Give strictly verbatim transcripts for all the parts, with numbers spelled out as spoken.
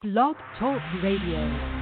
Blog Talk Radio.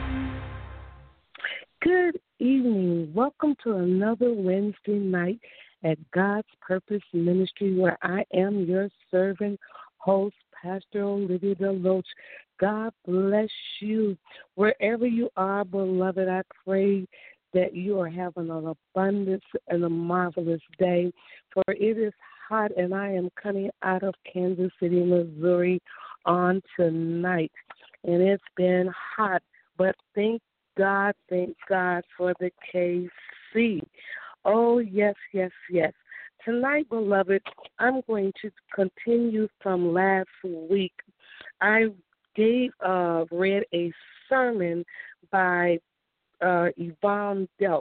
Good evening. Welcome to another Wednesday night at God's Purpose Ministry, where I am your servant, host, Pastor Olivia Deloach. God bless you. Wherever you are, beloved, I pray that you are having an abundance and a marvelous day, for it is hot, and I am coming out of Kansas City, Missouri on tonight, and it's been hot, but thank God, thank God for the K C. Oh, yes, yes, yes. Tonight, beloved, I'm going to continue from last week. I gave, uh, read a sermon by uh, Yvonne Delk,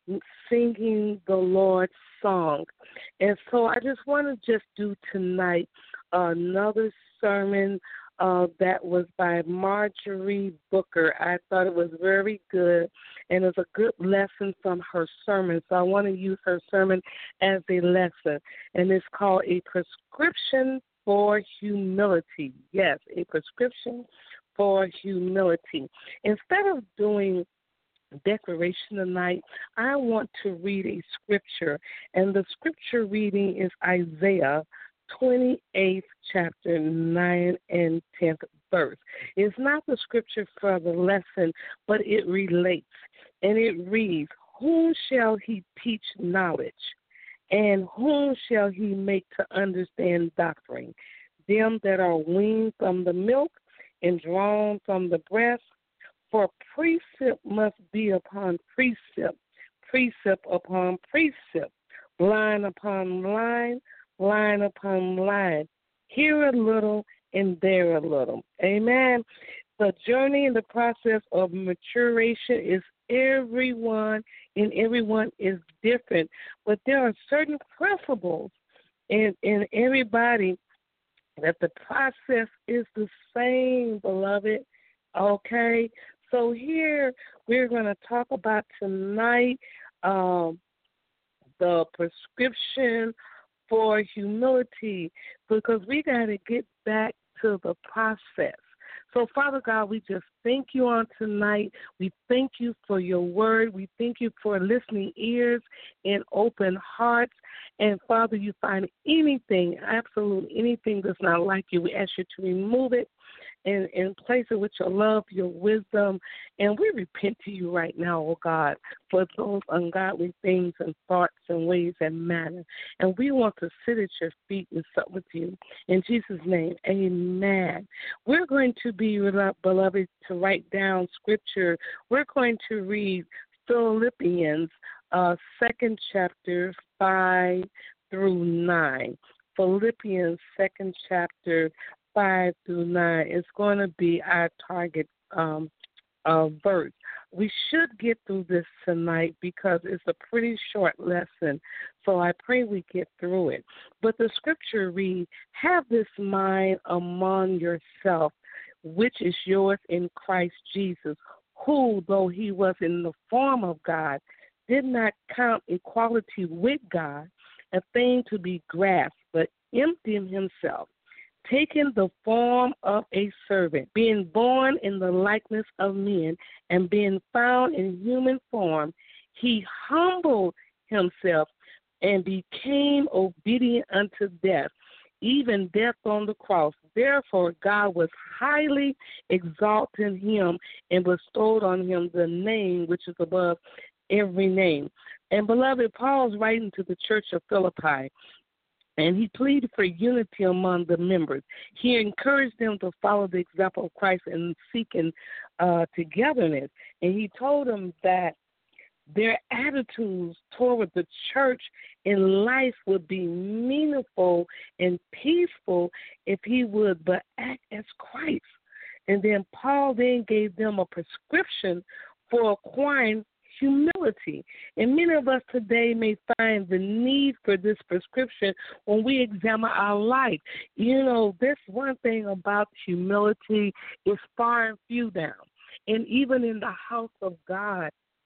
singing the Lord's song. And so I just want to just do tonight another sermon Uh, that was by Marjorie Booker. I thought it was very good, and it's a good lesson from her sermon. So I want to use her sermon as a lesson, and it's called A Prescription for Humility. Yes, a prescription for humility. Instead of doing declaration tonight, I want to read a scripture, and the scripture reading is Isaiah twenty-eighth chapter, ninth and tenth verse. It's not the scripture for the lesson, but it relates, and it reads, "Whom shall he teach knowledge, and whom shall he make to understand doctrine? Them that are weaned from the milk and drawn from the breast, for precept must be upon precept, precept upon precept, line upon line, line upon line, here a little and there a little." Amen. The journey and the process of maturation is everyone, and everyone is different. But there are certain principles in, in everybody that the process is the same, beloved. Okay? So here we're going to talk about tonight um, the prescription for humility, because we got to get back to the process. So, Father God, we just thank you on tonight. We thank you for your word. We thank you for listening ears and open hearts. And, Father, you find anything, absolutely anything that's not like you, we ask you to remove it and, and place it with your love, your wisdom. And we repent to you right now, oh God, for those ungodly things and thoughts and ways and manner. And we want to sit at your feet and sup with you. In Jesus' name, amen. We're going to be, beloved, to write down scripture. We're going to read Philippians, uh, second chapter, five through nine. Philippians, second chapter, five through nine. It's going to be our target um, uh, verse. We should get through this tonight because it's a pretty short lesson, so I pray we get through it. But the scripture reads, "Have this mind among yourself, which is yours in Christ Jesus, who, though he was in the form of God, did not count equality with God a thing to be grasped, but emptied himself, taking the form of a servant, being born in the likeness of men, and being found in human form, he humbled himself and became obedient unto death, even death on the cross. Therefore God was highly exalted him and bestowed on him the name which is above every name." And, beloved, Paul's writing to the church of Philippi, and he pleaded for unity among the members. He encouraged them to follow the example of Christ in seeking uh, togetherness. And he told them that their attitudes toward the church in life would be meaningful and peaceful if he would but act as Christ. And then Paul then gave them a prescription for acquiring humility. And many of us today may find the need for this prescription when we examine our life. You know, this one thing about humility is far and few down. And even in the house of God,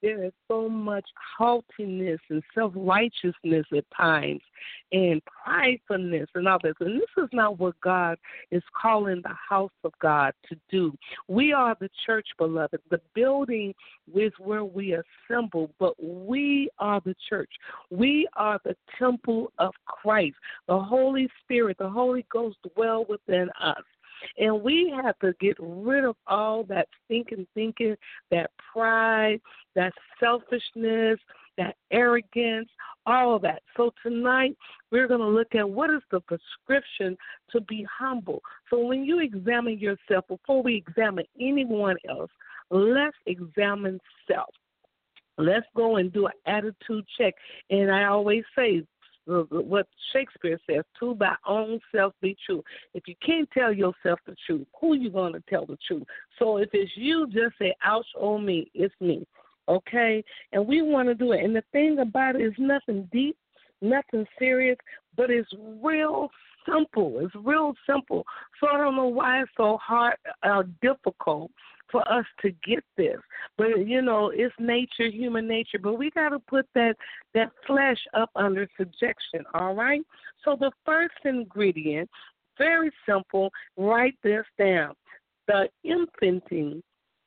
there is so much haughtiness and self-righteousness at times and pridefulness and all this. And this is not what God is calling the house of God to do. We are the church, beloved. The building is where we assemble, but we are the church. We are the temple of Christ. The Holy Spirit, the Holy Ghost dwell within us. And we have to get rid of all that stinking thinking, that pride, that selfishness, that arrogance, all of that. So tonight we're going to look at what is the prescription to be humble. So when you examine yourself, before we examine anyone else, let's examine self. Let's go and do an attitude check. And I always say, what Shakespeare says, to thy own self be true. If you can't tell yourself the truth, who you going to tell the truth? So if it's you, just say, ouch, oh me, it's me, okay? And we want to do it. And the thing about it is nothing deep, nothing serious, but it's real simple. It's real simple. So I don't know why it's so hard or difficult for us to get this. But, you know, it's nature, human nature. But we got to put that, that flesh up under subjection, all right? So the first ingredient, very simple, write this down. The emptying,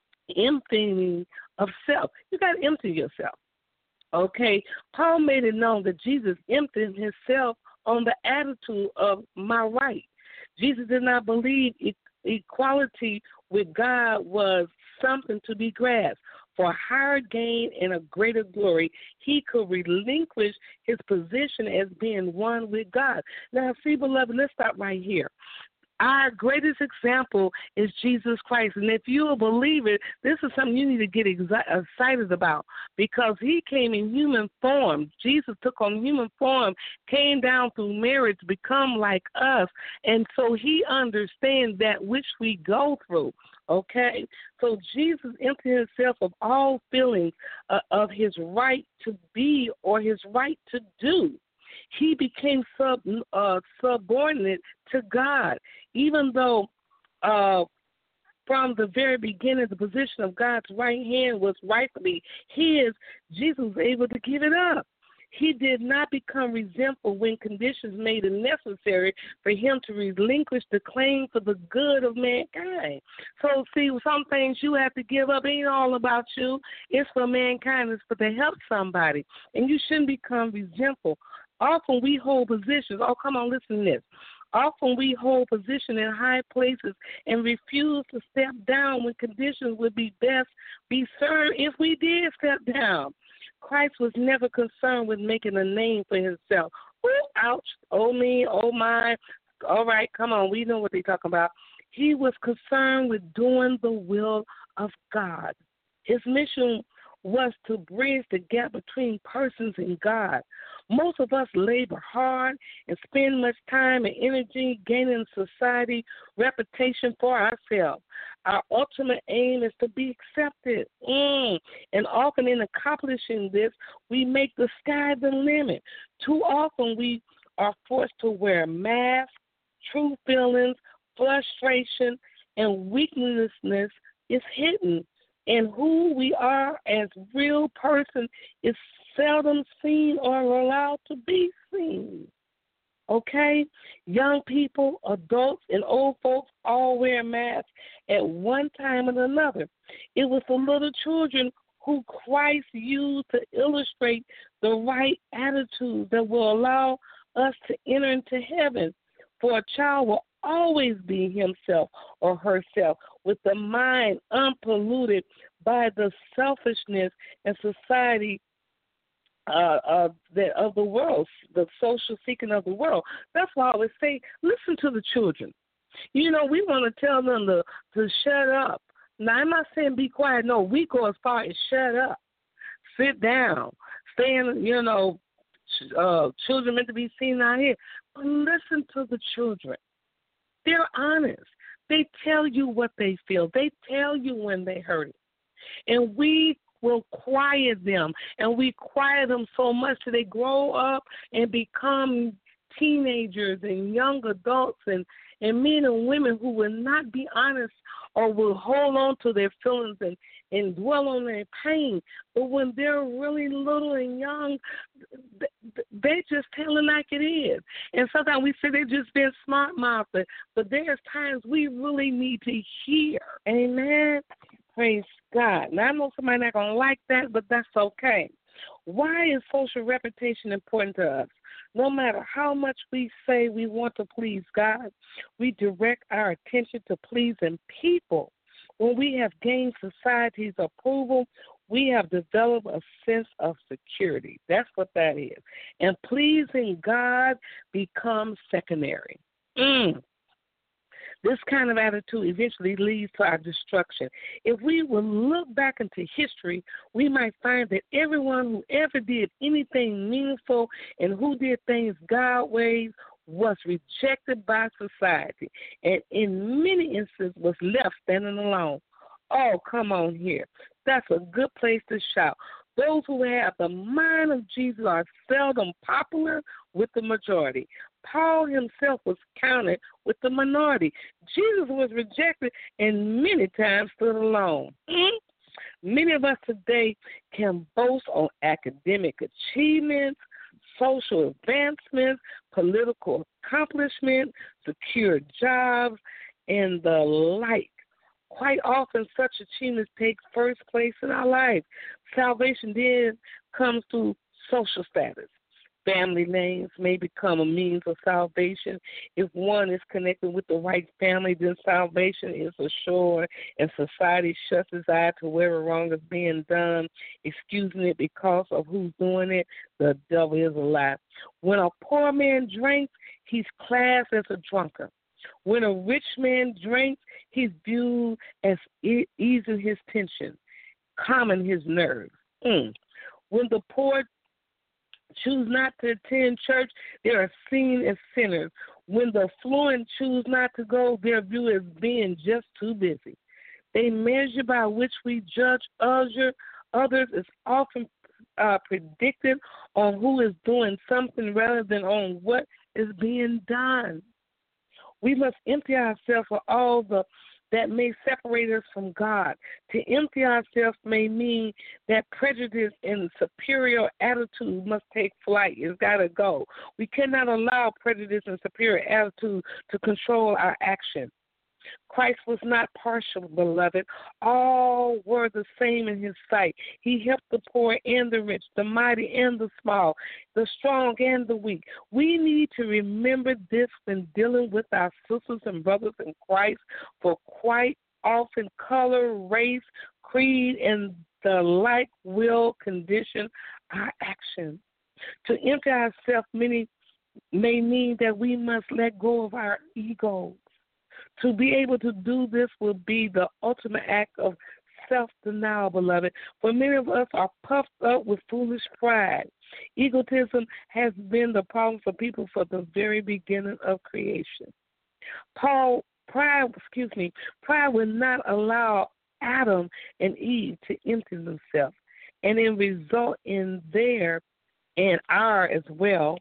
emptying of self. You got to empty yourself, okay? Paul made it known that Jesus emptied himself on the attitude of my right. Jesus did not believe it equality with God was something to be grasped. For higher gain and a greater glory, he could relinquish his position as being one with God. Now, see, beloved, let's stop right here. Our greatest example is Jesus Christ. And if you're a believer, this is something you need to get excited about because he came in human form. Jesus took on human form, came down through marriage, become like us. And so he understands that which we go through. Okay? So Jesus emptied himself of all feelings uh, of his right to be or his right to do. He became sub uh, subordinate to God, even though uh, from the very beginning the position of God's right hand was rightfully his. Jesus was able to give it up. He did not become resentful when conditions made it necessary for him to relinquish the claim for the good of mankind. So, see, some things you have to give up ain't all about you. It's for mankind. It's for to help somebody. And you shouldn't become resentful. Often we hold positions. Oh, come on, listen to this. Often we hold position in high places and refuse to step down when conditions would be best be served if we did step down. Christ was never concerned with making a name for himself. Ooh, ouch, oh me, oh my. All right, come on, we know what they're talking about. He was concerned with doing the will of God. His mission was to bridge the gap between persons and God. Most of us labor hard and spend much time and energy gaining society reputation for ourselves. Our ultimate aim is to be accepted. Mm. And often in accomplishing this, we make the sky the limit. Too often we are forced to wear masks, true feelings, frustration, and weakness is hidden. And who we are as real person is seldom seen or allowed to be seen. Okay? Young people, adults, and old folks all wear masks at one time or another. It was the little children who Christ used to illustrate the right attitude that will allow us to enter into heaven. For a child will always be himself or herself with the mind unpolluted by the selfishness and society uh, of, the, of the world, the social seeking of the world. That's why I always say, listen to the children. You know, we want to tell them to, to shut up. Now, I'm not saying be quiet. No, we go as far as shut up, sit down, stay in, you know, uh, children meant to be seen out here. But listen to the children. They're honest. They tell you what they feel. They tell you when they hurt it. And we will quiet them. And we quiet them so much that they grow up and become teenagers and young adults and, and men and women who will not be honest or will hold on to their feelings and, and dwell on their pain. But when they're really little and young, they just tell it like it is. And sometimes we say they're just being smart-mouthed, but, but there's times we really need to hear. Amen? Praise God. Now, I know somebody's not going to like that, but that's okay. Why is social reputation important to us? No matter how much we say we want to please God, we direct our attention to pleasing people. When we have gained society's approval, we have developed a sense of security. That's what that is. And pleasing God becomes secondary. Mm. This kind of attitude eventually leads to our destruction. If we would look back into history, we might find that everyone who ever did anything meaningful and who did things God's ways was rejected by society, and in many instances was left standing alone. Oh, come on here. That's a good place to shout. Those who have the mind of Jesus are seldom popular with the majority. Paul himself was counted with the minority. Jesus was rejected and many times stood alone. Mm-hmm. Many of us today can boast on academic achievements, social advancements, political accomplishments, secure jobs, and the like. Quite often, such achievements take first place in our life. Salvation then comes through social status. Family names may become a means of salvation. If one is connected with the right family, then salvation is assured, and society shuts its eye to wherever wrong is being done, excusing it because of who's doing it. The devil is a lie. When a poor man drinks, he's classed as a drunkard. When a rich man drinks, he's viewed as e- easing his tension, calming his nerves. Mm. When the poor choose not to attend church, they are seen as sinners. When the affluent choose not to go, they're viewed as being just too busy. They measure by which we judge other, others is often uh, predicted on who is doing something rather than on what is being done. We must empty ourselves of all the that may separate us from God. To empty ourselves may mean that prejudice and superior attitude must take flight. It's got to go. We cannot allow prejudice and superior attitude to control our actions. Christ was not partial, beloved. All were the same in his sight. He helped the poor and the rich, the mighty and the small, the strong and the weak. We need to remember this when dealing with our sisters and brothers in Christ, for quite often color, race, creed, and the like will condition our actions. To empty ourselves many may mean that we must let go of our egos. To be able to do this will be the ultimate act of self-denial, beloved. For many of us are puffed up with foolish pride. Egotism has been the problem for people from the very beginning of creation. Paul, pride, excuse me, pride will not allow Adam and Eve to empty themselves, and then result in their and our as well,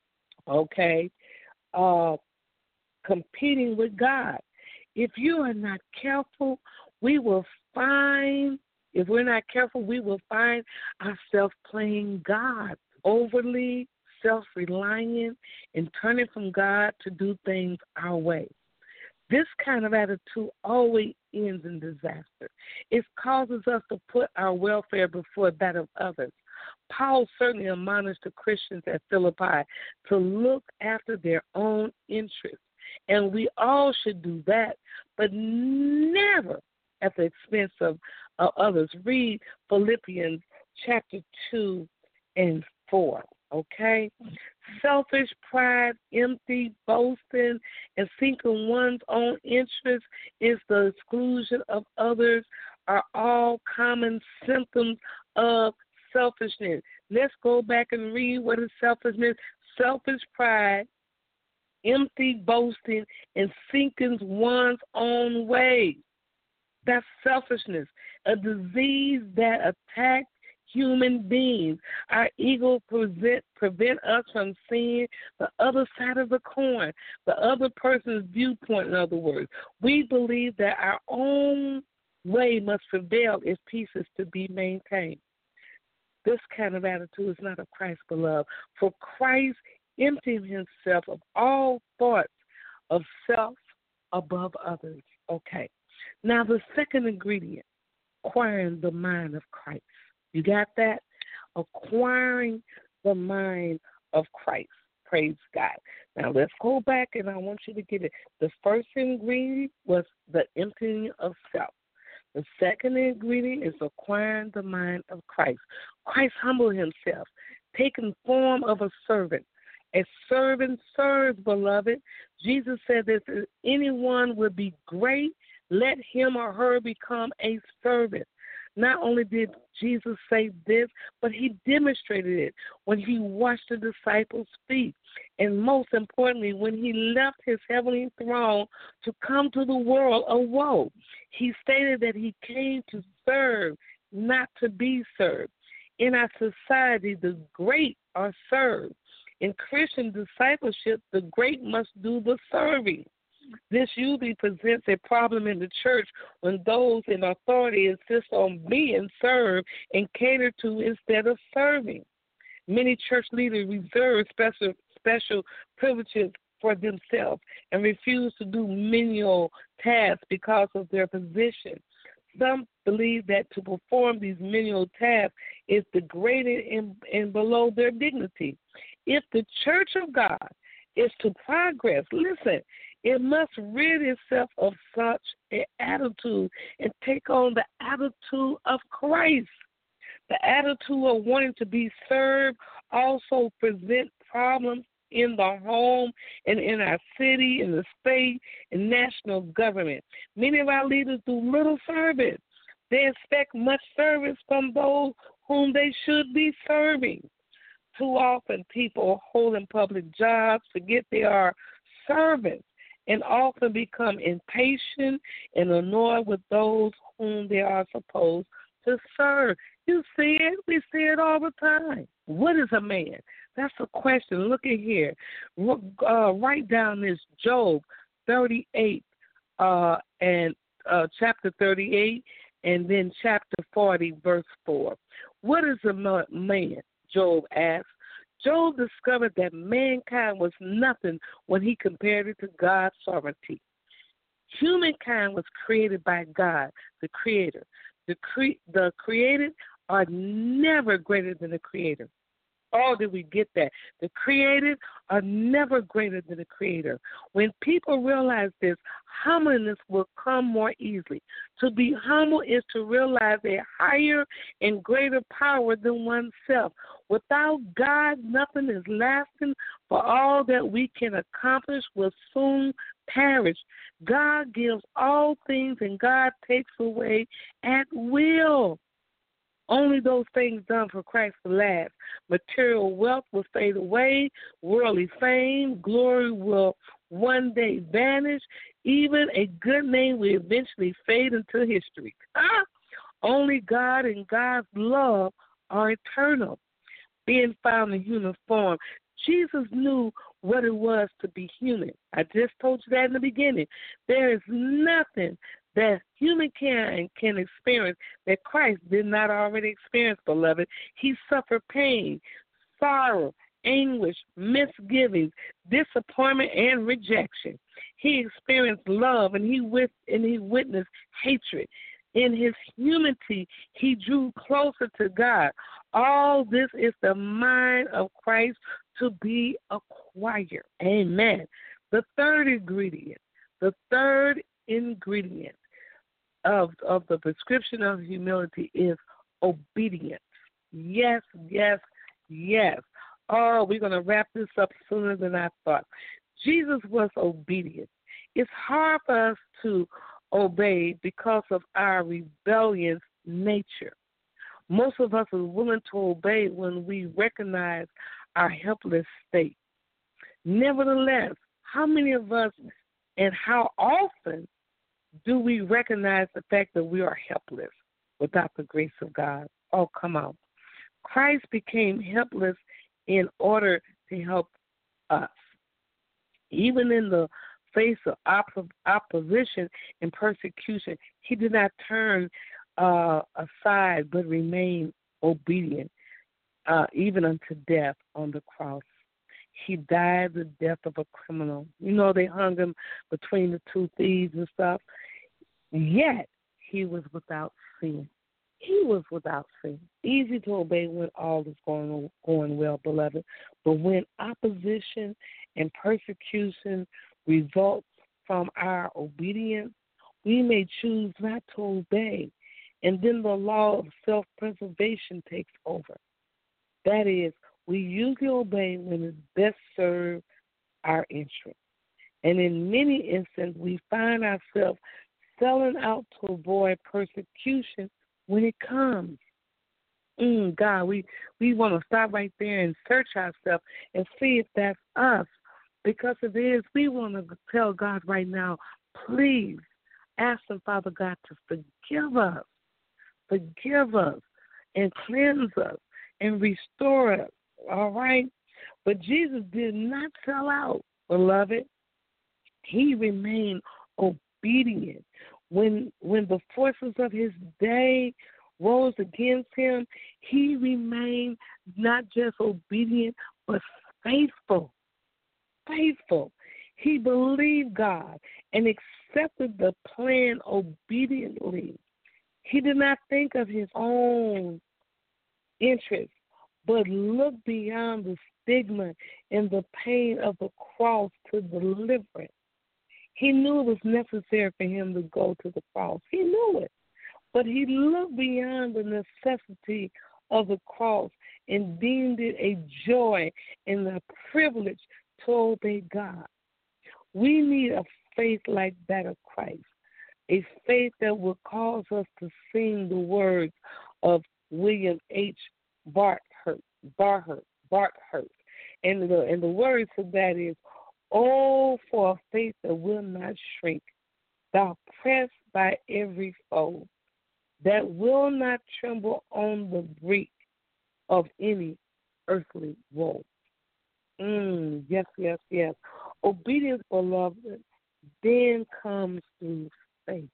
okay, uh, competing with God. If you are not careful, we will find, if we're not careful, we will find ourselves playing God, overly self-reliant and turning from God to do things our way. This kind of attitude always ends in disaster. It causes us to put our welfare before that of others. Paul certainly admonished the Christians at Philippi to look after their own interests. And we all should do that, but never at the expense of, of others. Read Philippians chapter two and four, okay? Selfish pride, empty boasting, and seeking one's own interest is the exclusion of others are all common symptoms of selfishness. Let's go back and read what is selfishness. Selfish pride, empty boasting, and seeking one's own way. That's selfishness, a disease that attacks human beings. Our ego present, prevent us from seeing the other side of the coin, the other person's viewpoint, in other words. We believe that our own way must prevail if peace is to be maintained. This kind of attitude is not of Christ, beloved. For Christ emptied himself of all thoughts of self above others. Okay. Now the second ingredient, acquiring the mind of Christ. You got that? Acquiring the mind of Christ. Praise God. Now let's go back and I want you to get it. The first ingredient was the emptying of self. The second ingredient is acquiring the mind of Christ. Christ humbled himself, taking form of a servant. A servant serves, beloved. Jesus said that if anyone would be great, let him or her become a servant. Not only did Jesus say this, but he demonstrated it when he washed the disciples' feet. And most importantly, when he left his heavenly throne to come to the world of woe, he stated that he came to serve, not to be served. In our society, the great are served. In Christian discipleship, the great must do the serving. This usually presents a problem in the church when those in authority insist on being served and catered to instead of serving. Many church leaders reserve special special privileges for themselves and refuse to do menial tasks because of their position. Some believe that to perform these menial tasks is degraded and, and below their dignity. If the church of God is to progress, listen, it must rid itself of such an attitude and take on the attitude of Christ. The attitude of wanting to be served also presents problems in the home and in our city, in the state, and national government. Many of our leaders do little service. They expect much service from those whom they should be serving. Too often people holding public jobs forget they are servants and often become impatient and annoyed with those whom they are supposed to serve. You see it. We see it all the time. What is a man? That's the question. Look at here. Uh, write down this Job thirty-eight uh, and uh, chapter thirty-eight and then chapter forty, verse four. What is a man? Job asked. Job discovered that mankind was nothing when he compared it to God's sovereignty. Humankind was created by God, the Creator. The, cre- the created are never greater than the Creator. Oh, did we get that? The created are never greater than the Creator. When people realize this, humbleness will come more easily. To be humble is to realize a higher and greater power than oneself. Without God, nothing is lasting, for all that we can accomplish will soon perish. God gives all things, and God takes away at will. Only those things done for Christ will last. Material wealth will fade away. Worldly fame, glory will one day vanish. Even a good name will eventually fade into history. Ah! Only God and God's love are eternal. Being found in human form, Jesus knew what it was to be human. I just told you that in the beginning. There is nothing that humankind can experience that Christ did not already experience, beloved. He suffered pain, sorrow, anguish, misgivings, disappointment, and rejection. He experienced love, and he, with, and he witnessed hatred. In his humanity, he drew closer to God. All this is the mind of Christ to be acquired. Amen. The third ingredient, the third ingredient of, of the prescription of humility is obedience. Yes, yes, yes. Oh, we're going to wrap this up sooner than I thought. Jesus was obedient. It's hard for us to obey because of our rebellious nature. Most of us are willing to obey when we recognize our helpless state. Nevertheless, how many of us and how often do we recognize the fact that we are helpless without the grace of God? Oh, come on. Christ became helpless in order to help us. Even in the face of op- opposition and persecution, he did not turn uh, aside but remained obedient, uh, even unto death on the cross. He died the death of a criminal. You know, they hung him between the two thieves and stuff. Yet, he was without sin. He was without sin. Easy to obey when all is going going well, beloved. But when opposition and persecution results from our obedience, we may choose not to obey. And then the law of self-preservation takes over. That is, we usually obey when it best serves our interests. And in many instances, we find ourselves selling out to avoid persecution when it comes. Mm, God, we, we want to stop right there and search ourselves and see if that's us. Because if it is, we want to tell God right now, please ask Him, Father God, to forgive us, forgive us, and cleanse us, and restore us, all right? But Jesus did not sell out, beloved. He remained obedient. When when the forces of his day rose against him, he remained not just obedient, but faithful. Faithful. He believed God and accepted the plan obediently. He did not think of his own interests, but looked beyond the stigma and the pain of the cross to deliverance. He knew it was necessary for him to go to the cross. He knew it. But he looked beyond the necessity of the cross and deemed it a joy and a privilege to obey God. We need a faith like that of Christ, a faith that will cause us to sing the words of William H. Barthurst. Barthurst. Barthurst. And the, and the words of that is, oh, for a faith that will not shrink, thou pressed by every foe, that will not tremble on the brink of any earthly woe. Mm, yes, yes, yes. Obedience, beloved, then comes through faith.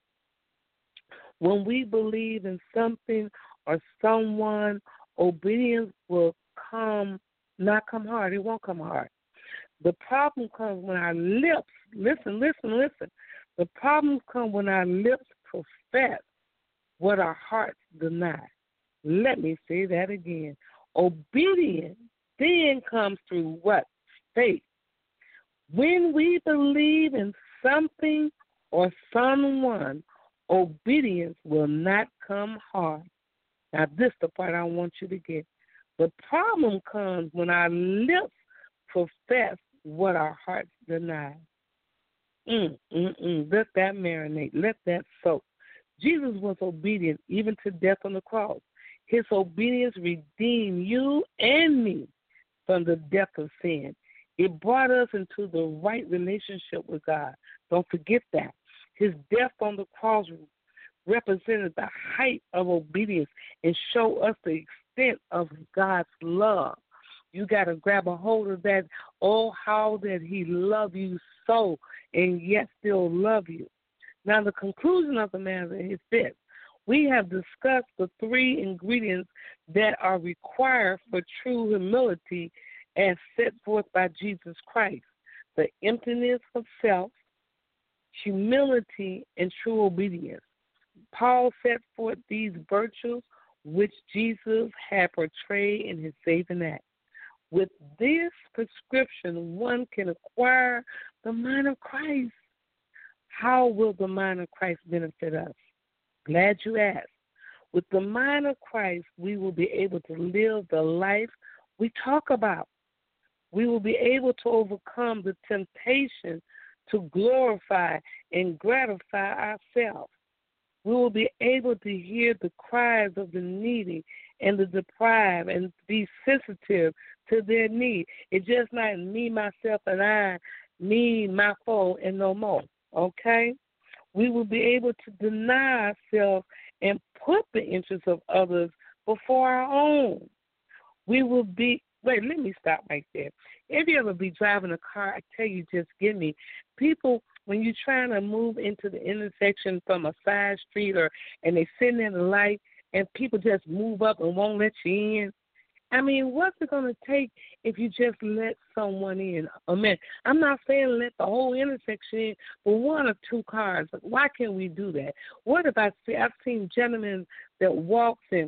When we believe in something or someone, obedience will come, not come hard. It won't come hard. The problem comes when our lips, listen, listen, listen. The problems come when our lips profess what our hearts deny. Let me say that again. Obedience then comes through what? Faith. When we believe in something or someone, obedience will not come hard. Now, this is the part I want you to get. The problem comes when our lips profess what our hearts deny. Mm, mm, mm. Let that marinate. Let that soak. Jesus was obedient even to death on the cross. His obedience redeemed you and me from the death of sin. It brought us into the right relationship with God. Don't forget that. His death on the cross represented the height of obedience and showed us the extent of God's love. You got to grab a hold of that. Oh, how that he loved you so and yet still love you. Now, the conclusion of the matter is this. We have discussed the three ingredients that are required for true humility as set forth by Jesus Christ: the emptiness of self, humility, and true obedience. Paul set forth these virtues which Jesus had portrayed in his saving act. With this prescription, one can acquire the mind of Christ. How will the mind of Christ benefit us? Glad you asked. With the mind of Christ, we will be able to live the life we talk about. We will be able to overcome the temptation to glorify and gratify ourselves. We will be able to hear the cries of the needy and the deprived and be sensitive to their need. It's just not me, myself, and I, me, my foe, and no more, okay? We will be able to deny ourselves and put the interests of others before our own. We will be, wait, let me stop right there. If you ever be driving a car, I tell you, just give me. People, when you're trying to move into the intersection from a side street or and they sitting in the light and people just move up and won't let you in, I mean, what's it going to take if you just let someone in? I mean, I'm not saying let the whole intersection in, but one or two cars. Why can't we do that? What if I see, I've seen gentlemen that walks in,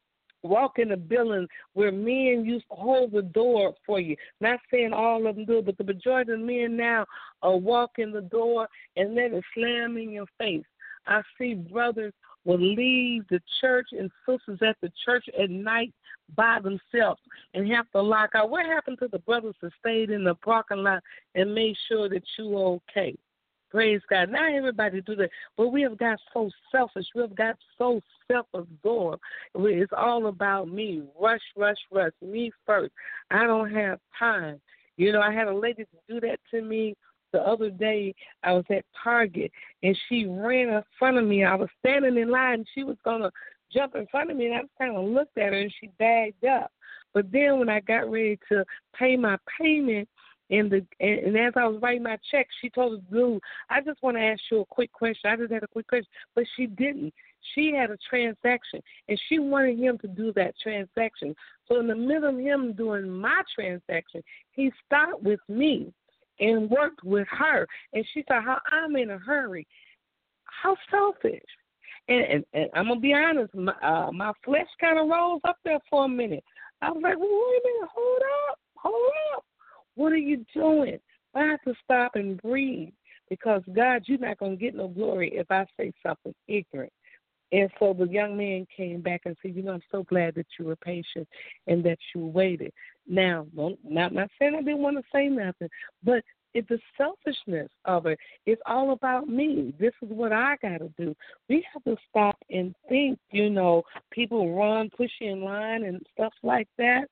walk in a building where men used to hold the door for you. Not saying all of them do, but the majority of men now are walk in the door and let it slam in your face. I see brothers will leave the church and sisters at the church at night by themselves and have to lock out. What happened to the brothers that stayed in the parking lot and made sure that you were okay? Praise God. Not everybody do that, but we have got so selfish. We have got so self-absorbed. It's all about me. Rush, rush, rush. Me first. I don't have time. You know, I had a lady to do that to me the other day. I was at Target, and she ran in front of me. I was standing in line, and she was going to jump in front of me, and I kind of looked at her, and she bagged up. But then when I got ready to pay my payment, and, the, and, and as I was writing my check, she told the dude, I just want to ask you a quick question. I just had a quick question. But she didn't. She had a transaction, and she wanted him to do that transaction. So in the middle of him doing my transaction, he stopped with me and worked with her. And she said, how I'm in a hurry. How selfish. And, and, and I'm going to be honest, my, uh, my flesh kind of rose up there for a minute. I was like, well, wait a minute, hold up, hold up. What are you doing? I have to stop and breathe because, God, you're not going to get no glory if I say something ignorant. And so the young man came back and said, you know, I'm so glad that you were patient and that you waited. Now, don't, not, not saying I didn't want to say nothing, but it's the selfishness of it. It's all about me. This is what I got to do. We have to stop and think, you know, people run, push you in line and stuff like that.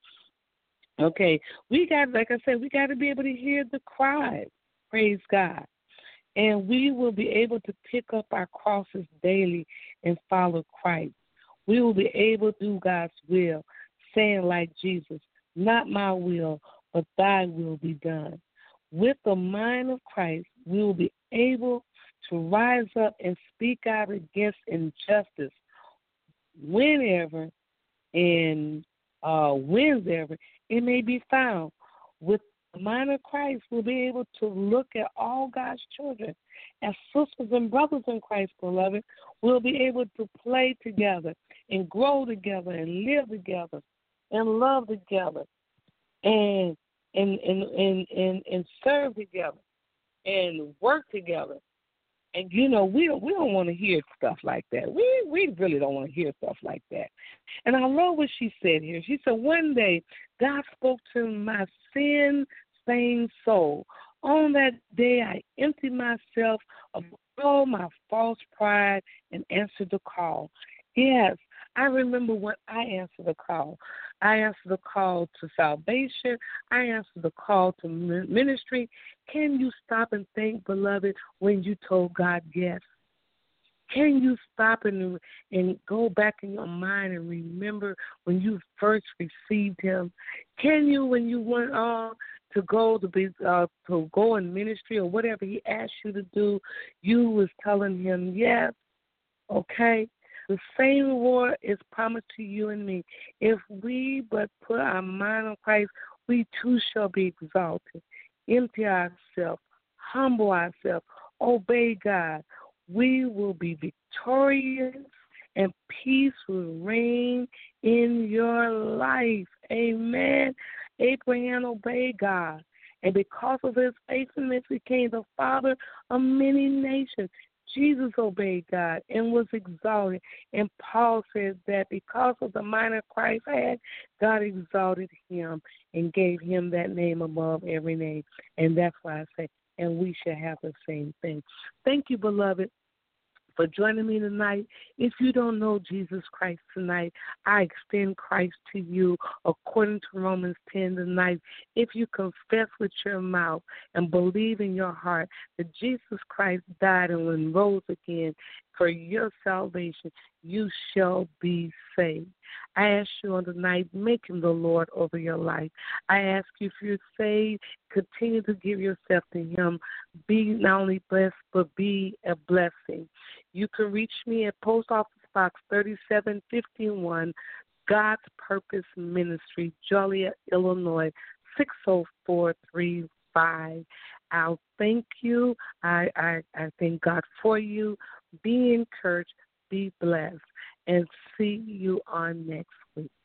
Okay, we got, like I said, we got to be able to hear the cries. Praise God. And we will be able to pick up our crosses daily and follow Christ. We will be able to do God's will, saying like Jesus, not my will, but thy will be done. With the mind of Christ, we will be able to rise up and speak out against injustice whenever and uh, whenever it may be found. With the mind of Christ, we'll be able to look at all God's children as sisters and brothers in Christ, beloved. We'll be able to play together and grow together and live together and love together and and and and, and, and serve together and work together. And, you know, we don't, we don't want to hear stuff like that. We we really don't want to hear stuff like that. And I love what she said here. She said, one day God spoke to my sin-stained soul. On that day I emptied myself of all my false pride and answered the call. Yes, I remember when I answered the call. I answered the call to salvation. I answered the call to ministry. Can you stop and think, beloved, when you told God yes? Can you stop and and go back in your mind and remember when you first received Him? Can you, when you went on to go to be uh, to go in ministry or whatever He asked you to do, you was telling Him yes? Okay. The same reward is promised to you and me. If we but put our mind on Christ, we too shall be exalted. Empty ourselves, humble ourselves, obey God. We will be victorious, and peace will reign in your life. Amen. Abraham obeyed God, and because of his faithfulness, he became the father of many nations. Jesus obeyed God and was exalted. And Paul says that because of the mind of Christ had, God exalted him and gave him that name above every name. And that's why I say, and we should have the same thing. Thank you, beloved, for joining me tonight. If you don't know Jesus Christ tonight, I extend Christ to you according to Romans ten tonight. If you confess with your mouth and believe in your heart that Jesus Christ died and rose again for your salvation, you shall be saved. I ask you on the night, make him the Lord over your life. I ask you if you're saved, continue to give yourself to him. Be not only blessed, but be a blessing. You can reach me at Post Office Box thirty-seven fifty-one, God's Purpose Ministry, Joliet, Illinois, six oh four three five. I'll thank you. I, I, I thank God for you. Be encouraged, be blessed, and see you on next week.